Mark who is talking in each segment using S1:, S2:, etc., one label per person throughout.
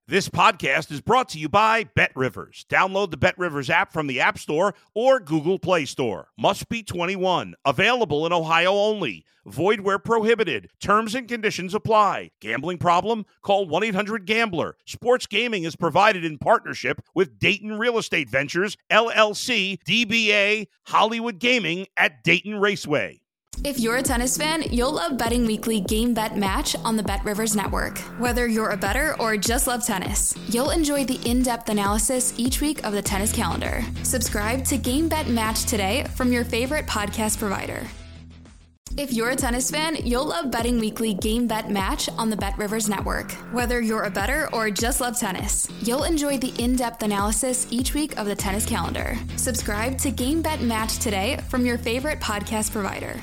S1: This podcast is brought to you by BetRivers. Download the BetRivers app from the App Store or Google Play Store. Must be 21. Available in Ohio only. Void where prohibited. Terms and conditions apply. Gambling problem? Call 1-800-GAMBLER. Sports gaming is provided in partnership with Dayton Real Estate Ventures, LLC, DBA, Hollywood Gaming at Dayton Raceway.
S2: If you're a tennis fan, you'll love Betting Weekly Game Bet Match on the BetRivers Network. Whether you're a bettor or just love tennis, you'll enjoy the in-depth analysis each week of the tennis calendar. Subscribe to Game Bet Match today from your favorite podcast provider. If you're a tennis fan, you'll love Betting Weekly Game Bet Match on the BetRivers Network. Whether you're a bettor or just love tennis, you'll enjoy the in-depth analysis each week of the tennis calendar. Subscribe to Game Bet Match today from your favorite podcast provider.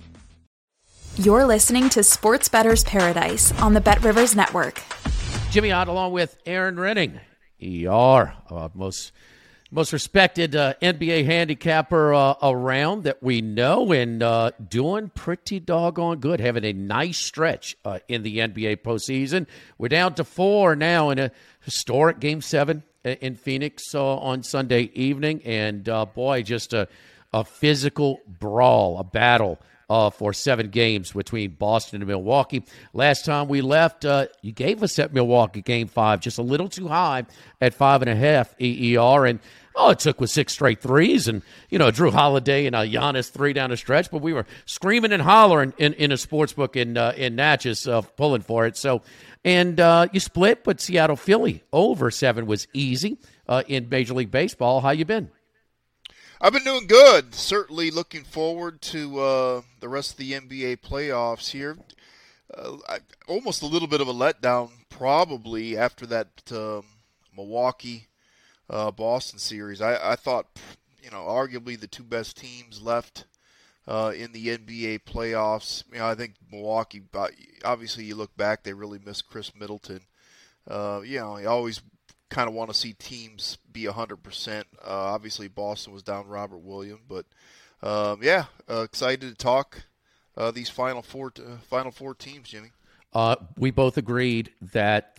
S2: You're listening to Sports Bettor's Paradise on the BetRivers Network.
S3: Jimmy Ott along with Aaron Renning, ER, most respected NBA handicapper around that we know, and doing pretty doggone good, having a nice stretch in the NBA postseason. We're down to 4 now in a historic Game 7 in Phoenix on Sunday evening, and boy, just a physical brawl, a battle for 7 games between Boston and Milwaukee. Last time we left, you gave us that Milwaukee Game 5 just a little too high at 5.5 EER, and it took with 6 straight threes, and Drew Holiday and Giannis 3 down the stretch, but we were screaming and hollering in a sports book in Natchez pulling for it. So, and you split, but Seattle Philly over 7 was easy in Major League Baseball. How you been?
S4: I've been doing good. Certainly looking forward to the rest of the NBA playoffs here. Almost a little bit of a letdown probably after that Milwaukee-Boston series. I thought, arguably the 2 best teams left in the NBA playoffs. I think Milwaukee, obviously you look back, they really missed Chris Middleton. You always kind of want to see teams be 100%. Obviously, Boston was down Robert Williams, but excited to talk these final four teams, Jimmy.
S3: We both agreed that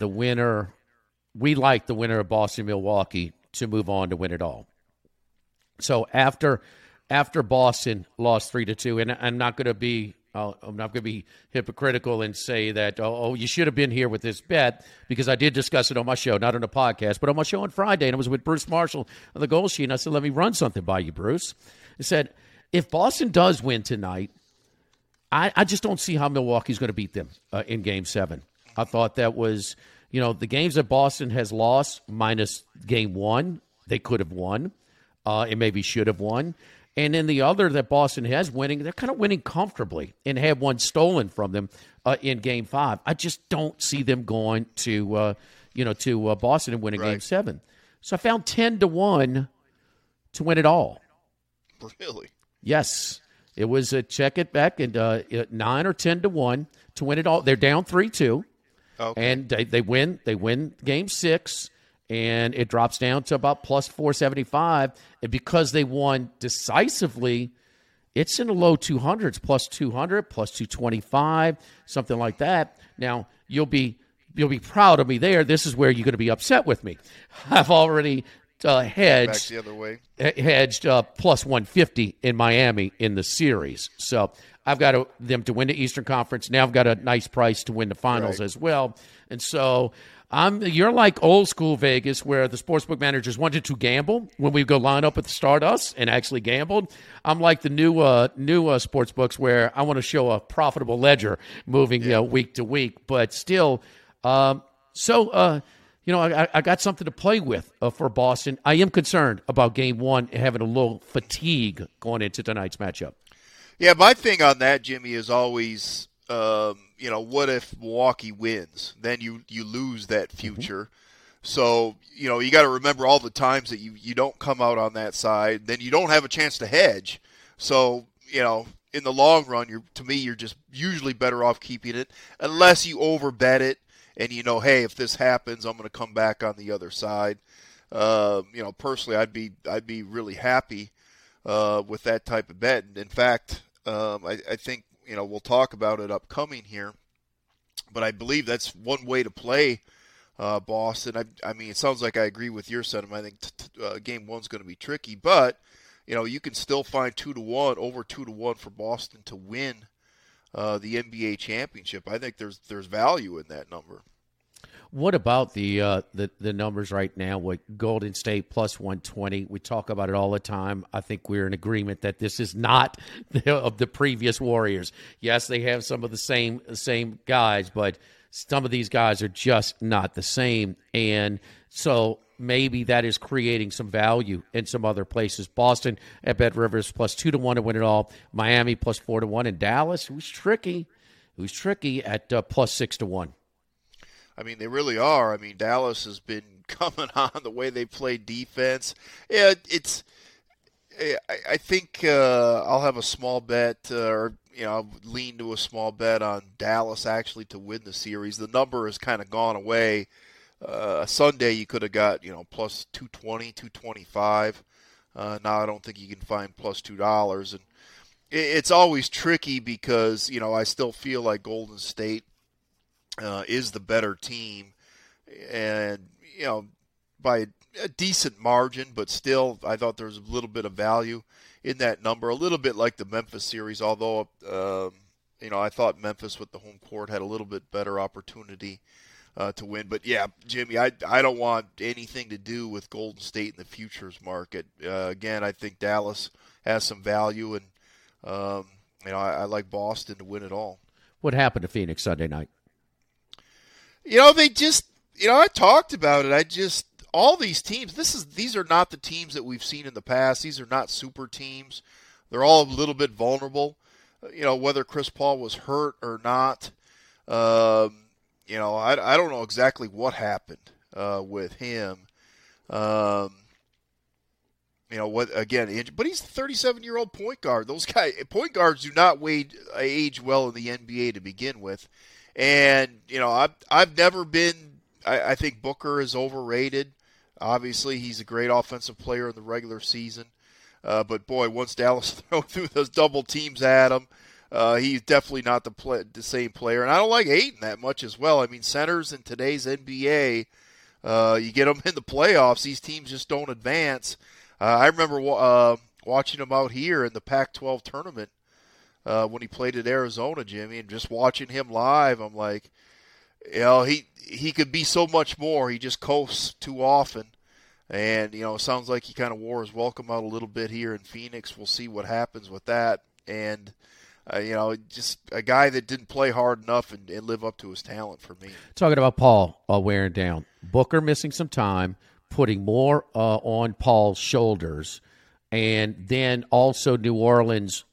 S3: we like the winner of Boston-Milwaukee to move on to win it all. So after Boston lost 3-2, and I'm not going to be hypocritical and say that, you should have been here with this bet, because I did discuss it on my show, not on a podcast, but on my show on Friday, and it was with Bruce Marshall on the Goal Sheet, and I said, let me run something by you, Bruce. I said, if Boston does win tonight, I just don't see how Milwaukee's going to beat them in Game 7. I thought that was, the games that Boston has lost, minus Game 1, they could have won, and maybe should have won. And then the other that Boston has winning, they're kind of winning comfortably and have one stolen from them in Game 5. I just don't see them going to Boston and winning Game 7. So I found 10-1 to win it all.
S4: Really?
S3: Yes. It was a check it back and 9 or 10-1 to win it all. They're down 3-2. Okay. And they win Game 6. And it drops down to about plus 475. And because they won decisively, it's in the low 200s, plus 200, plus 225, something like that. Now, you'll be proud of me there. This is where you're going to be upset with me. I've already hedged
S4: back the other way.
S3: Hedged plus 150 in Miami in the series. So I've got them to win the Eastern Conference. Now I've got a nice price to win the finals as well. And so you're like old school Vegas, where the sportsbook managers wanted to gamble when we go line up at the Stardust and actually gambled. I'm like the new sportsbooks, where I want to show a profitable ledger moving week to week, but still. I got something to play with for Boston. I am concerned about Game 1 and having a little fatigue going into tonight's matchup.
S4: Yeah, my thing on that, Jimmy, is always. What if Milwaukee wins? Then you lose that future. Mm-hmm. So, you got to remember all the times that you don't come out on that side. Then you don't have a chance to hedge. So, in the long run, you're just usually better off keeping it unless you overbet it and hey, if this happens, I'm going to come back on the other side. Personally, I'd be really happy with that type of bet. And in fact, I think we'll talk about it upcoming here, but I believe that's one way to play Boston. I mean, it sounds like I agree with your sentiment. I think game one's going to be tricky, but you can still find 2-1, over 2-1 for Boston to win the NBA championship. I think there's value in that number.
S3: What about the numbers right now with Golden State plus 120? We talk about it all the time. I think we're in agreement that this is not of the previous Warriors. Yes, they have some of the same guys, but some of these guys are just not the same. And so maybe that is creating some value in some other places. Boston at Bet Rivers plus 2-1 to win it all. Miami plus 4-1. And Dallas, who's tricky at plus 6-1.
S4: I mean, they really are. I mean, Dallas has been coming on the way they play defense. Yeah, I think I'll have a small bet, or I'll lean to a small bet on Dallas actually to win the series. The number has kind of gone away. Sunday you could have got plus 220, 225. Now I don't think you can find plus $2, and it's always tricky because I still feel like Golden State is the better team, and by a decent margin, but still I thought there was a little bit of value in that number, a little bit like the Memphis series, although I thought Memphis with the home court had a little bit better opportunity to win. But yeah, Jimmy, I don't want anything to do with Golden State in the futures market. Again, I think Dallas has some value, and I like Boston to win it all.
S3: What happened to Phoenix Sunday night?
S4: They just, I talked about it. All these teams, these are not the teams that we've seen in the past. These are not super teams. They're all a little bit vulnerable. Whether Chris Paul was hurt or not, I don't know exactly what happened with him. But he's a 37-year-old point guard. Those point guards do not age well in the NBA to begin with. And, I've never been – I think Booker is overrated. Obviously, he's a great offensive player in the regular season. But, boy, once Dallas threw those double teams at him, he's definitely not the same player. And I don't like Ayton that much as well. I mean, centers in today's NBA, you get them in the playoffs, these teams just don't advance. I remember watching him out here in the Pac-12 tournament. When he played at Arizona, Jimmy, and just watching him live, I'm like, he could be so much more. He just coasts too often. And, it sounds like he kind of wore his welcome out a little bit here in Phoenix. We'll see what happens with that. And, just a guy that didn't play hard enough and live up to his talent for me.
S3: Talking about Paul wearing down. Booker missing some time, putting more on Paul's shoulders, and then also New Orleans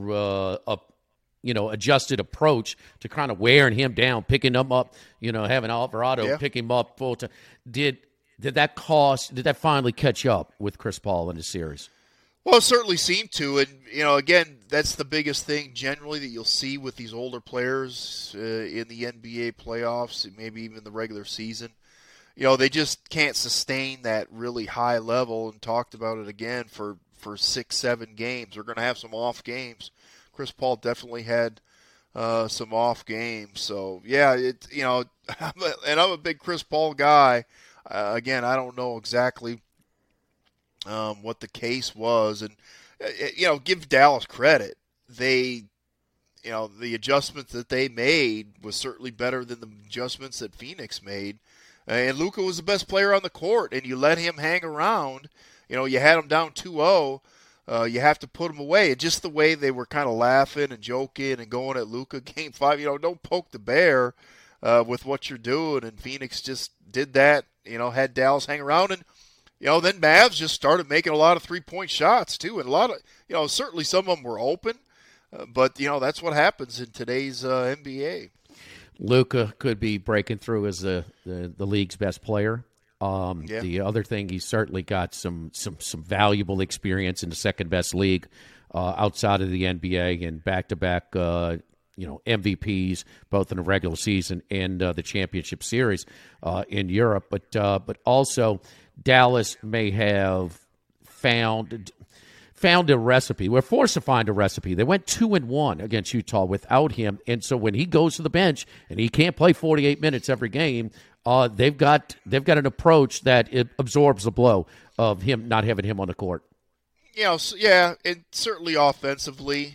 S3: adjusted approach to kind of wearing him down, picking him up, having Alvarado pick him up full time. Did that finally catch up with Chris Paul in the series?
S4: Well, it certainly seemed to. And, again, that's the biggest thing generally that you'll see with these older players in the NBA playoffs, maybe even the regular season. They just can't sustain that really high level, and talked about it again for 6-7 games. They're going to have some off games. Chris Paul definitely had some off games. So, yeah, and I'm a big Chris Paul guy. Again, I don't know exactly what the case was. And, give Dallas credit. The adjustments that they made was certainly better than the adjustments that Phoenix made. And Luka was the best player on the court, and you let him hang around. You had him down 2-0. You have to put him away. And just the way they were kind of laughing and joking and going at Luka Game 5, don't poke the bear with what you're doing. And Phoenix just did that, had Dallas hang around. And, then Mavs just started making a lot of three-point shots too. And a lot of, certainly some of them were open. But, that's what happens in today's NBA.
S3: Luka could be breaking through as the league's best player. The other thing, he's certainly got some valuable experience in the second best league outside of the NBA, and back-to-back MVPs both in the regular season and the championship series in Europe. But also Dallas may have found a recipe. We're forced to find a recipe. They went 2-1 against Utah without him, and so when he goes to the bench and he can't play 48 minutes every game, they've got an approach that it absorbs the blow of him not having him on the court.
S4: Yeah, and certainly offensively,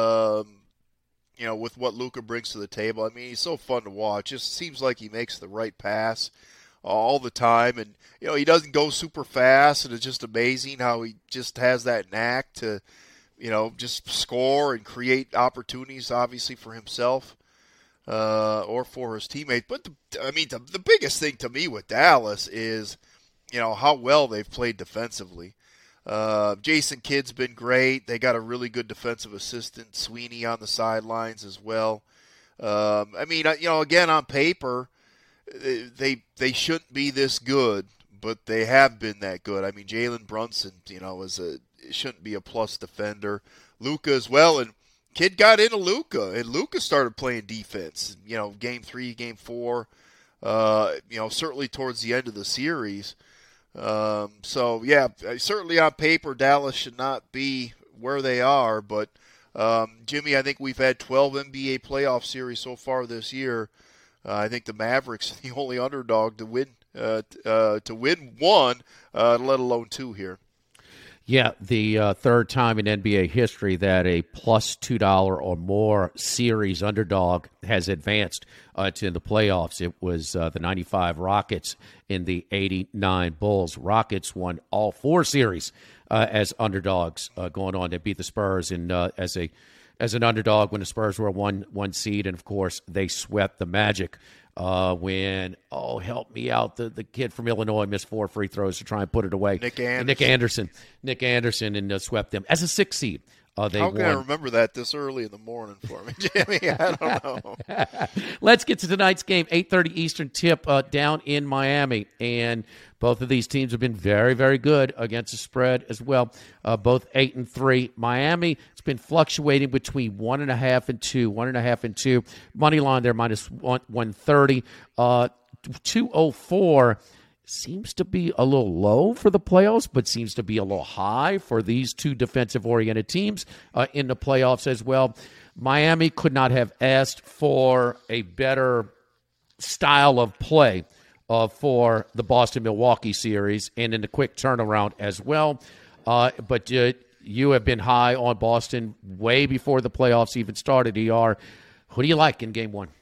S4: with what Luka brings to the table. I mean, he's so fun to watch. Just seems like he makes the right pass all the time, and he doesn't go super fast, and it's just amazing how he just has that knack to, just score and create opportunities, obviously for himself or for his teammates. But the biggest thing to me with Dallas is, how well they've played defensively. Jason Kidd's been great. They got a really good defensive assistant, Sweeney, on the sidelines as well. Again, on paper, they shouldn't be this good, but they have been that good. I mean, Jalen Brunson, shouldn't be a plus defender. Luka as well, and Kidd got into Luka, and Luka started playing defense. Game 3, Game 4. Certainly towards the end of the series. Certainly on paper, Dallas should not be where they are. But, Jimmy, I think we've had 12 NBA playoff series so far this year. I think the Mavericks are the only underdog to win one, let alone two here.
S3: Yeah, the third time in NBA history that a plus $2 or more series underdog has advanced to the playoffs. It was the 95 Rockets in the 89 Bulls. Rockets won all 4 series as underdogs going on. They beat the Spurs as an underdog when the Spurs were a one seed, and, of course, they swept the Magic. Help me out, the kid from Illinois missed 4 free throws to try and put it away. Nick Anderson, and swept them as a 6th seed. How can
S4: I remember that this early in the morning for me, Jimmy? I don't know.
S3: Let's get to tonight's game, 8:30 Eastern tip down in Miami. And both of these teams have been very, very good against the spread as well. Both 8-3. Miami, it's been fluctuating between 1.5 and 2. 1.5 and 2. Money line there, minus 130. 204. Seems to be a little low for the playoffs, but seems to be a little high for these two defensive-oriented teams in the playoffs as well. Miami could not have asked for a better style of play for the Boston-Milwaukee series and in the quick turnaround as well. But you have been high on Boston way before the playoffs even started, ER. Who do you like in Game 1?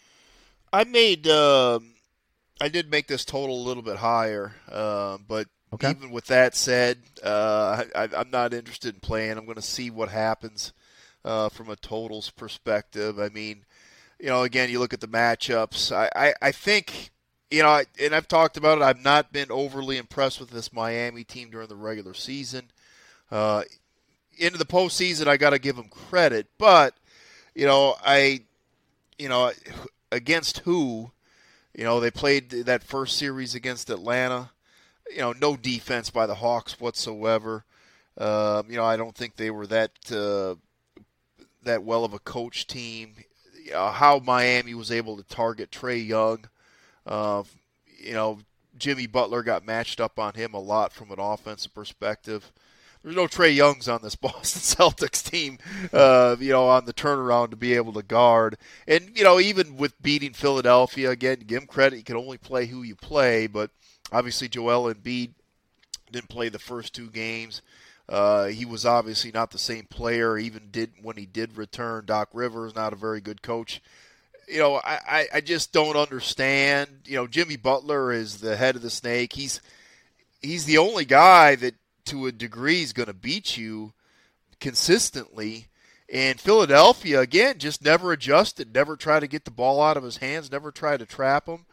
S4: I did make this total a little bit higher, but even with that said, I'm not interested in playing. I'm going to see what happens from a totals perspective. I mean, again, you look at the matchups. I think, and I've talked about it, I've not been overly impressed with this Miami team during the regular season. Into the postseason, I got to give them credit, but, against who? They played that first series against Atlanta. No defense by the Hawks whatsoever. I don't think they were that well of a coach team. How Miami was able to target Trae Young. Jimmy Butler got matched up on him a lot from an offensive perspective. There's no Trae Youngs on this Boston Celtics team, on the turnaround to be able to guard. And, even with beating Philadelphia, again, give him credit, you can only play who you play, but obviously Joel Embiid didn't play the first 2 games. He was obviously not the same player, even when he did return. Doc Rivers, not a very good coach. I just don't understand. Jimmy Butler is the head of the snake. He's the only guy that, to a degree, is going to beat you consistently. And Philadelphia, again, just never adjusted, never tried to get the ball out of his hands, never tried to trap him.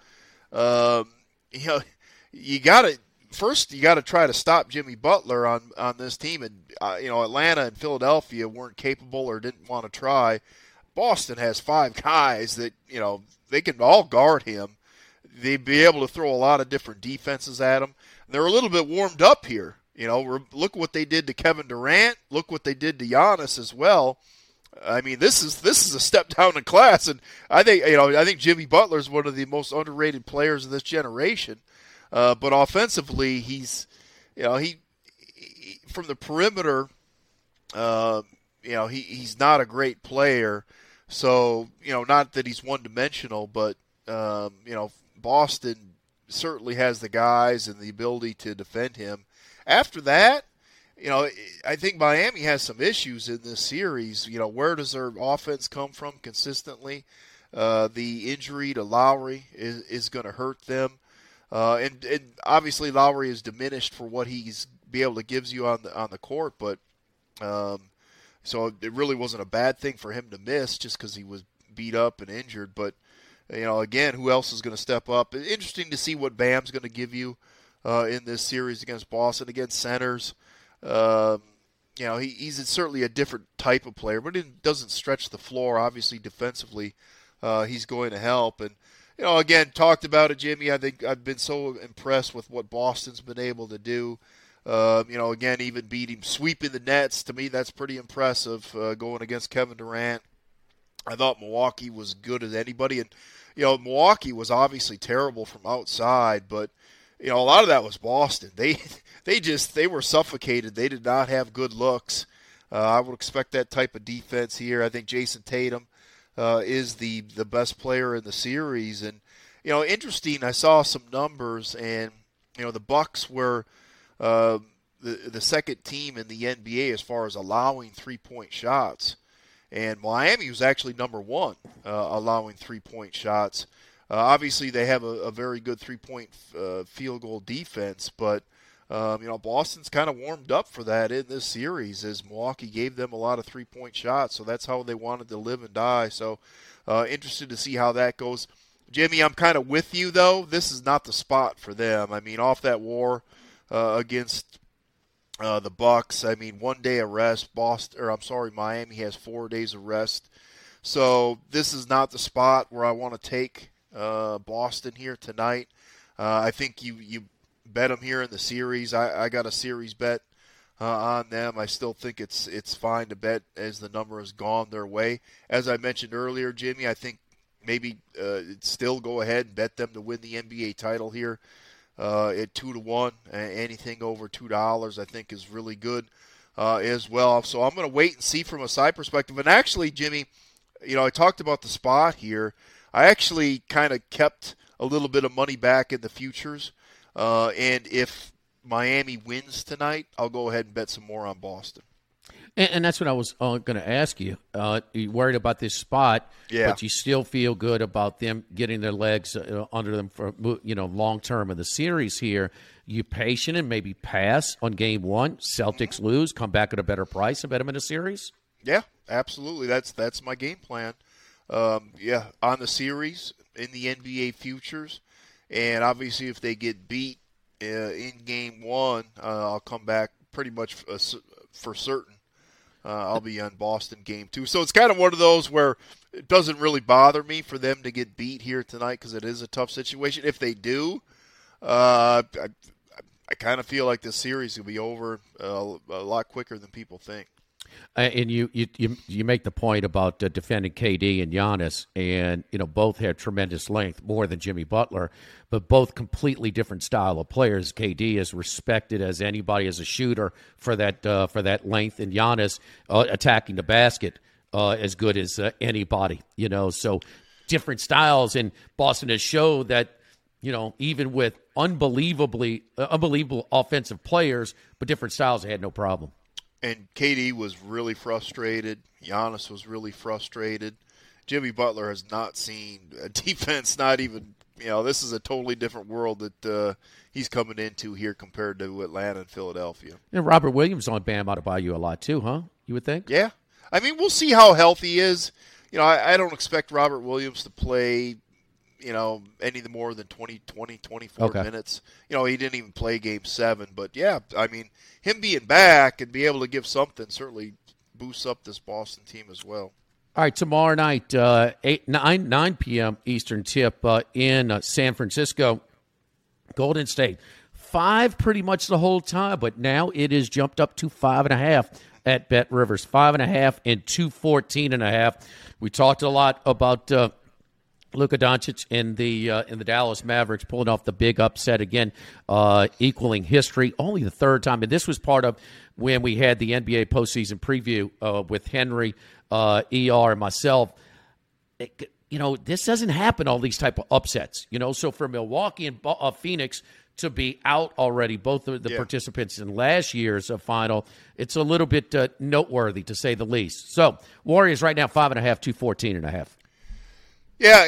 S4: You got to try to stop Jimmy Butler on this team. And, Atlanta and Philadelphia weren't capable or didn't want to try. Boston has 5 guys that, they can all guard him. They'd be able to throw a lot of different defenses at him. And they're a little bit warmed up here. Look what they did to Kevin Durant. Look what they did to Giannis as well. I mean, this is a step down in class, and I think Jimmy Butler is one of the most underrated players of this generation. But offensively, he's he from the perimeter, he's not a great player. So not that he's one dimensional, but Boston certainly has the guys and the ability to defend him. After that, I think Miami has some issues in this series. Where does their offense come from consistently? The injury to Lowry is going to hurt them. And obviously Lowry is diminished for what he's be able to gives you on the court, but so it really wasn't a bad thing for him to miss just because he was beat up and injured. But again, who else is going to step up? Interesting to see what Bam's going to give you in this series against Boston, against centers. He's certainly a different type of player, but it doesn't stretch the floor. Obviously, defensively, he's going to help. And again, talked about it, Jimmy. I think I've been so impressed with what Boston's been able to do. Again, even sweeping the nets. To me, that's pretty impressive going against Kevin Durant. I thought Milwaukee was good as anybody. And, Milwaukee was obviously terrible from outside, but, a lot of that was Boston. They were suffocated. They did not have good looks. I would expect that type of defense here. I think Jason Tatum is the best player in the series. And, interesting, I saw some numbers, and, the Bucks were the second team in the NBA as far as allowing three-point shots. And Miami was actually number one allowing three-point shots. Obviously, they have a very good three-point field goal defense, but Boston's kind of warmed up for that in this series as Milwaukee gave them a lot of three-point shots, so that's how they wanted to live and die. So interested to see how that goes. Jimmy, I'm kind of with you, though. This is not the spot for them. I mean, off that war against the Bucks, 1 day of rest. Miami has 4 days of rest. So this is not the spot where I want to take Boston here tonight. I think you bet them here in the series. I got a series bet on them. I still think it's fine to bet as the number has gone their way. As I mentioned earlier, Jimmy, I think maybe still go ahead and bet them to win the NBA title here at 2-1. Anything over $2 I think is really good as well. So I'm going to wait and see from a side perspective. And actually, Jimmy, I talked about the spot here. I actually kind of kept a little bit of money back in the futures. And if Miami wins tonight, I'll go ahead and bet some more on Boston.
S3: And that's what I was going to ask you. You're worried about this spot, but you still feel good about them getting their legs under them for long term in the series here. You patient and maybe pass on game one. Celtics lose, come back at a better price and bet them in a series?
S4: Yeah, absolutely. That's my game plan. On the series in the NBA futures. And obviously if they get beat in game one, I'll come back pretty much for certain. I'll be on Boston game 2. So it's kind of one of those where it doesn't really bother me for them to get beat here tonight because it is a tough situation. If they do, I kind of feel like this series will be over a lot quicker than people think.
S3: And you make the point about defending KD and Giannis, and both had tremendous length, more than Jimmy Butler, but both completely different style of players. KD is respected as anybody as a shooter for that length, and Giannis attacking the basket as good as anybody. So different styles, and Boston has showed that even with unbelievable offensive players, but different styles, they had no problem.
S4: And KD was really frustrated. Giannis was really frustrated. Jimmy Butler has not seen a defense, not even, this is a totally different world that he's coming into here compared to Atlanta and Philadelphia.
S3: And Robert Williams on Bam Adebayo a lot too, huh? You would think?
S4: Yeah. We'll see how healthy he is. I don't expect Robert Williams to play, any more than 24 minutes. He didn't even play Game 7. But, yeah, him being back and be able to give something certainly boosts up this Boston team as well.
S3: All right, tomorrow night, 9 p.m. Eastern tip in San Francisco. Golden State. 5 pretty much the whole time, but now it is jumped up to 5.5 at Bet Rivers. 5.5 and 214.5. We talked a lot about Luka Doncic in the Dallas Mavericks pulling off the big upset again, equaling history. Only the third time, and this was part of when we had the NBA postseason preview with Henry, ER, and myself. this doesn't happen, all these type of upsets. So for Milwaukee and Phoenix to be out already, both of the participants in last year's final, it's a little bit noteworthy, to say the least. So Warriors right now 5.5, 214.5.
S4: Yeah,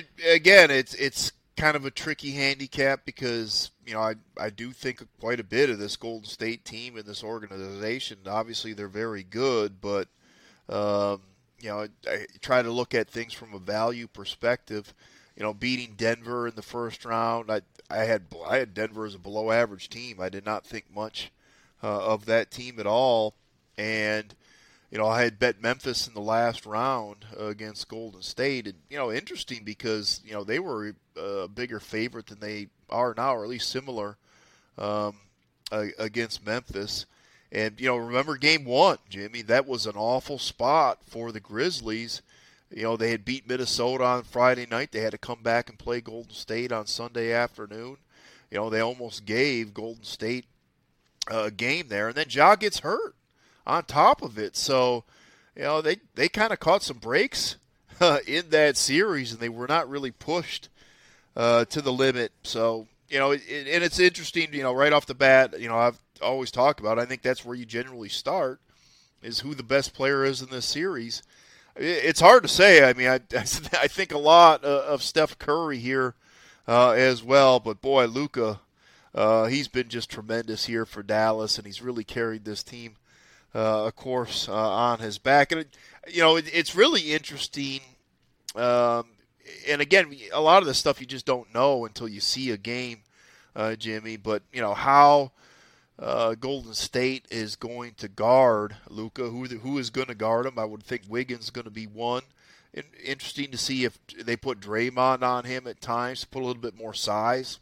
S4: it's kind of a tricky handicap because I do think quite a bit of this Golden State team and this organization. Obviously, they're very good, but I try to look at things from a value perspective. Beating Denver in the first round, I had Denver as a below average team. I did not think much of that team at all, and I had bet Memphis in the last round against Golden State, and interesting because they were a bigger favorite than they are now, or at least similar against Memphis. And remember Game 1, Jimmy? That was an awful spot for the Grizzlies. They had beat Minnesota on Friday night. They had to come back and play Golden State on Sunday afternoon. They almost gave Golden State a game there, and then Ja gets hurt on top of it. So, they kind of caught some breaks in that series, and they were not really pushed to the limit. So, and it's interesting, right off the bat, I've always talked about, I think that's where you generally start, is who the best player is in this series. It's hard to say. I mean, I think a lot of Steph Curry here as well, but boy, Luka, he's been just tremendous here for Dallas, and he's really carried this team, of course, on his back. And, it's really interesting. And again, a lot of this stuff you just don't know until you see a game, Jimmy. But, how Golden State is going to guard Luka, who is going to guard him. I would think Wiggins is going to be one. Interesting to see if they put Draymond on him at times, put a little bit more size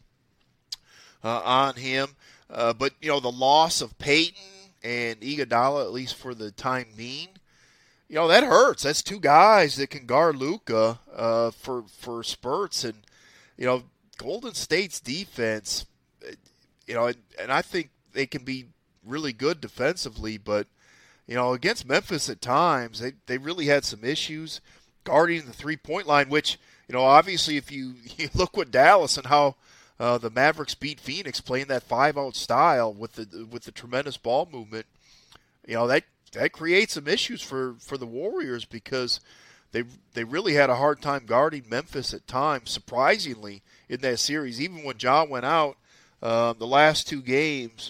S4: on him. But, the loss of Peyton and Iguodala, at least for the time being, that hurts. That's two guys that can guard Luka for spurts. And, Golden State's defense, and I think they can be really good defensively, but, against Memphis at times, they really had some issues guarding the three-point line, which, obviously if you look what Dallas and how the Mavericks beat Phoenix playing that 5-out style with the tremendous ball movement, that creates some issues for the Warriors because they really had a hard time guarding Memphis at times, surprisingly, in that series. Even when John went out, the last two games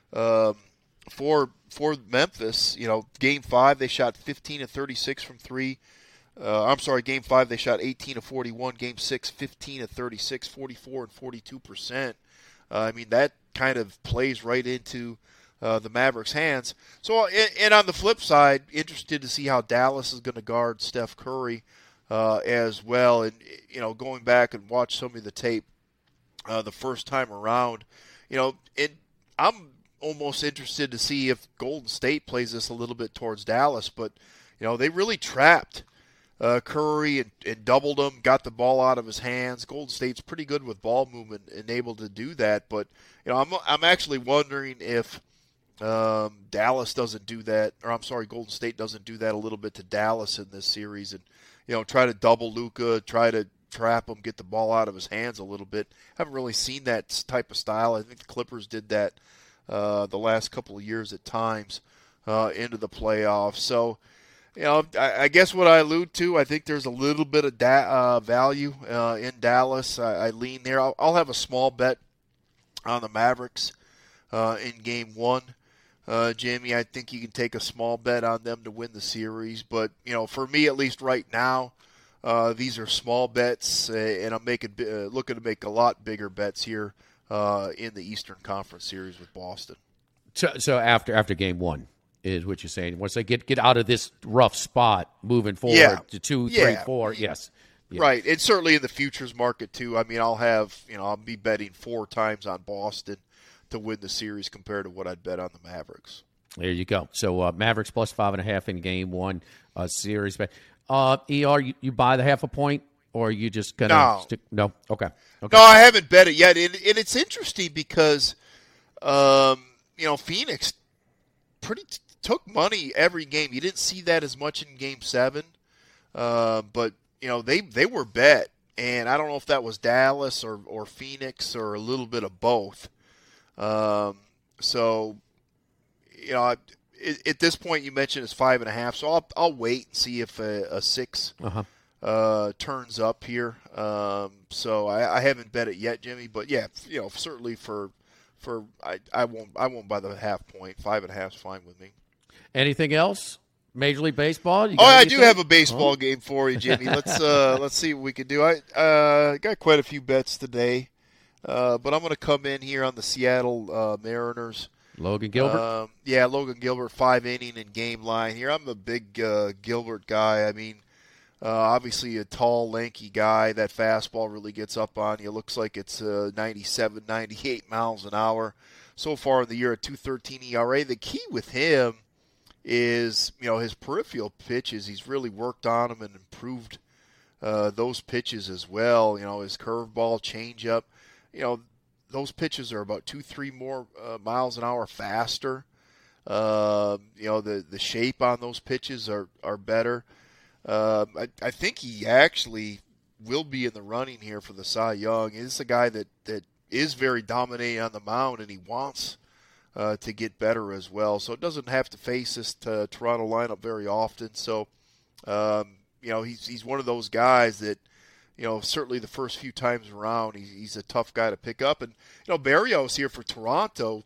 S4: for Memphis, Game 5 they shot 15 of 36 from three. Game 5 they shot 18 of 41. Game 6, 15 of 36, 44 and 42%. I mean, that kind of plays right into the Mavericks' hands. So, and on the flip side, interested to see how Dallas is going to guard Steph Curry as well. And, going back and watch some of the tape the first time around, I'm almost interested to see if Golden State plays this a little bit towards Dallas. But, they really trapped Curry and doubled him, got the ball out of his hands. Golden State's pretty good with ball movement and able to do that. But, I'm actually wondering if Dallas doesn't do that, Golden State doesn't do that a little bit to Dallas in this series and, try to double Luka, try to trap him, get the ball out of his hands a little bit. Haven't really seen that type of style. I think the Clippers did that the last couple of years at times into the playoffs. So, I guess what I allude to, I think there's a little bit of value in Dallas. I lean there. I'll have a small bet on the Mavericks in Game 1. Jamie, I think you can take a small bet on them to win the series. But, for me, at least right now, these are small bets, and I'm looking to make a lot bigger bets here in the Eastern Conference Series with Boston.
S3: So after Game 1 is what you're saying. Once they get out of this rough spot, moving forward to 2, 3, 4, yes. Yeah.
S4: Right, and certainly in the futures market too. I mean, I'll be betting 4 times on Boston to win the series compared to what I'd bet on the Mavericks.
S3: There you go. So Mavericks plus 5.5 in Game 1 series. ER, you buy the half a point, or are you just gonna stick? No, okay.
S4: No, I haven't bet it yet, and it's interesting because Phoenix took money every game. You didn't see that as much in Game 7, but they were bet, and I don't know if that was Dallas or Phoenix or a little bit of both. So, at this point you mentioned it's 5.5, so I'll wait and see if a 6 turns up here. So I haven't bet it yet, Jimmy, but yeah, certainly for I won't buy the half point. 5.5 is fine with me.
S3: Anything else? Major League Baseball?
S4: I do have a baseball game for you, Jimmy. Let's see what we can do. I got quite a few bets today, but I'm going to come in here on the Seattle Mariners.
S3: Logan Gilbert?
S4: Logan Gilbert, 5-inning and game line here. I'm a big Gilbert guy. I mean, obviously a tall, lanky guy. That fastball really gets up on you. Looks like it's 97, 98 miles an hour. So far in the year, a 2.13 ERA. The key with him is, his peripheral pitches. He's really worked on them and improved those pitches as well. His curveball, changeup. Those pitches are about 2-3 more miles an hour faster. The shape on those pitches are better. I think he actually will be in the running here for the Cy Young. He's a guy that is very dominating on the mound, and he wants to get better as well. So it doesn't have to face this Toronto lineup very often. So, he's one of those guys that, certainly the first few times around, he's a tough guy to pick up. And, Berrios here for Toronto,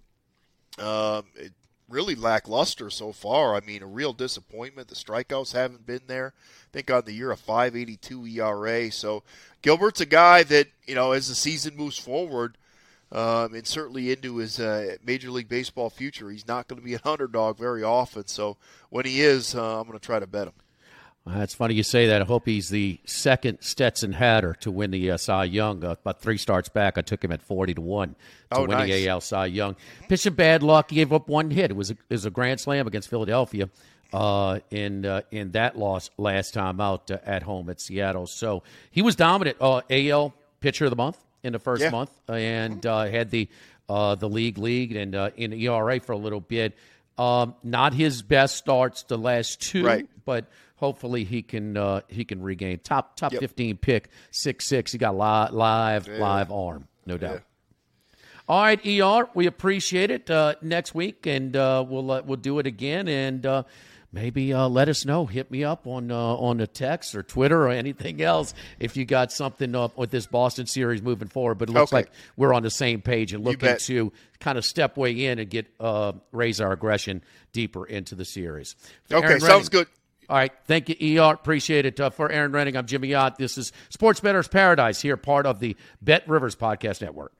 S4: really lackluster so far. I mean, a real disappointment. The strikeouts haven't been there. I think on the year, a 5.82 ERA. So Gilbert's a guy that, as the season moves forward, and certainly into his Major League Baseball future, he's not going to be an underdog very often. So when he is, I'm going to try to bet him.
S3: It's funny you say that. I hope he's the second Stetson Hatter to win the Cy Young. About 3 starts back, I took him at 40-1 to win the AL Cy Young. Pitching bad luck, he gave up 1 hit. It was a grand slam against Philadelphia in that loss last time out at home at Seattle. So he was dominant. AL Pitcher of the Month in the first month, and had the league and in ERA for a little bit. Not his best starts the last 2, but hopefully he can regain top 15 pick, 6'6". He got live arm, no doubt. Yeah. All right, ER, we appreciate it. Next week, and we'll do it again, and maybe let us know. Hit me up on a text or Twitter or anything else if you got something up with this Boston series moving forward. But it looks like we're on the same page and looking to kind of step way in and get raise our aggression deeper into the series.
S4: Sounds good.
S3: All right. Thank you, ER. Appreciate it. For Aaron Renning, I'm Jimmy Ott. This is Sports Bettor's Paradise here, part of the Bet Rivers Podcast Network.